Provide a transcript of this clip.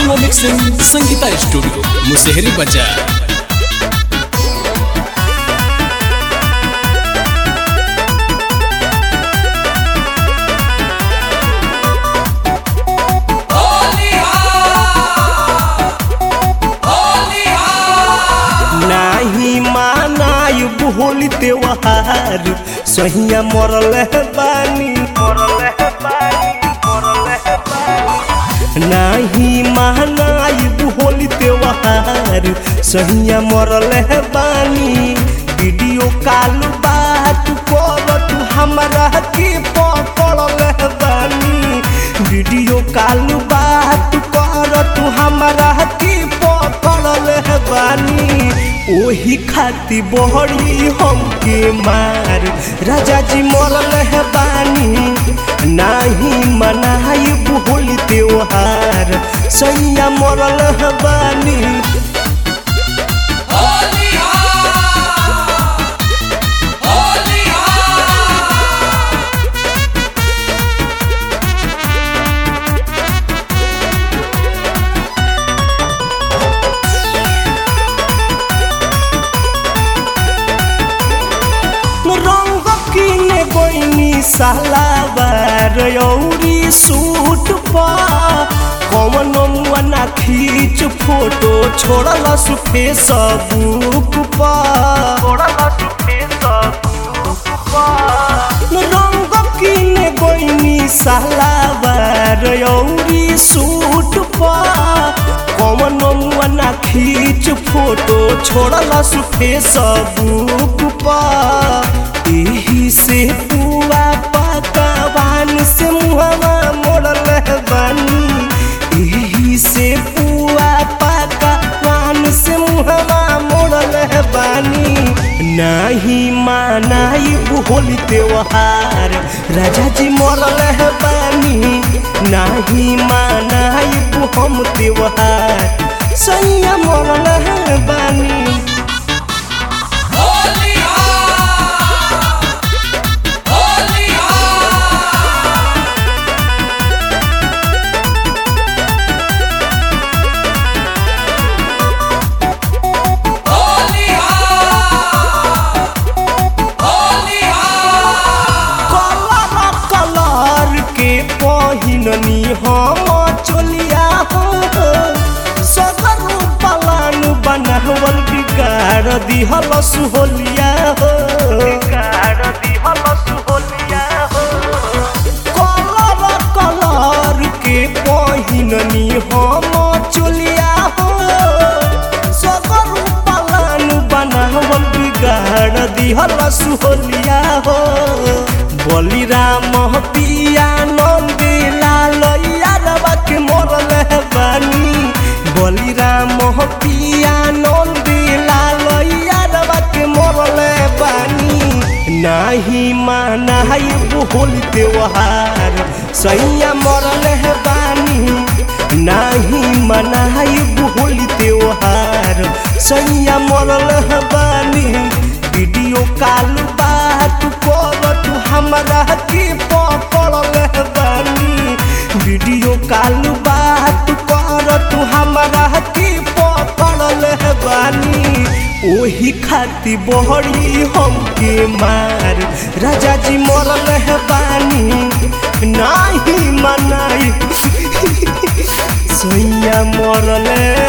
Audio mixing Sangeeta studio Musehri बाजार। नाही मानायुब होली त्योहार सहिया मरल बानी नाही मानायुब होली त्योहार सहिया मरल बानी वीडियो कॉल बात कर तू हमरा के पकड़ल बानी वीडियो कॉल बात कर तू हमरा के पकड़ल बानी ओही खाती बहरी हमके मार राजा जी मरल है बानी नाही मनायुब होली त्योहार सैया मरल है बानी। सालाबार औरी सूट पा कौन मुआना खींच फोटो छोड़ल फेसबुक पा रंग किने गोइनी सालाबार औरी सूट पा कौन मुआना खींच फोटो छोड़ल फेसबुक पा एही से पुआ पकवान से मुहवा मोड़ल बानी एही से पुआ पकवान से मुहवा मोड़ल बानी नाही मानायुब होली त्योहार राजा जी मरल बानी नाही मानायुब हम त्योहार सैया मरल बानी। हम चलिया हो सगर पलान बनावल बिगाड़ दिहल सुहोलिया हो कलर कलर के पहिननी हम चलिया हो सगर पलान बनावल बिगाड़ दिहल सुहोलिया हो बलिराम पिया नंदी लाल यारवा के मरल बानी बलिराम पिया नंदी लाल यारवा के मरल बानी नाही मानायुब होली त्योहार सैया मरल बानी नाही मानायुब होली त्योहार सैया मरल बानी वीडियो कॉल बात कर तू हमरा के पकड़ल बानी वीडियो कॉल बात कर तू हमरा के पकड़ल बानी ओही खाती बहरी हमके मार राजा जी मरल बानी नाही मनाई सैया मरल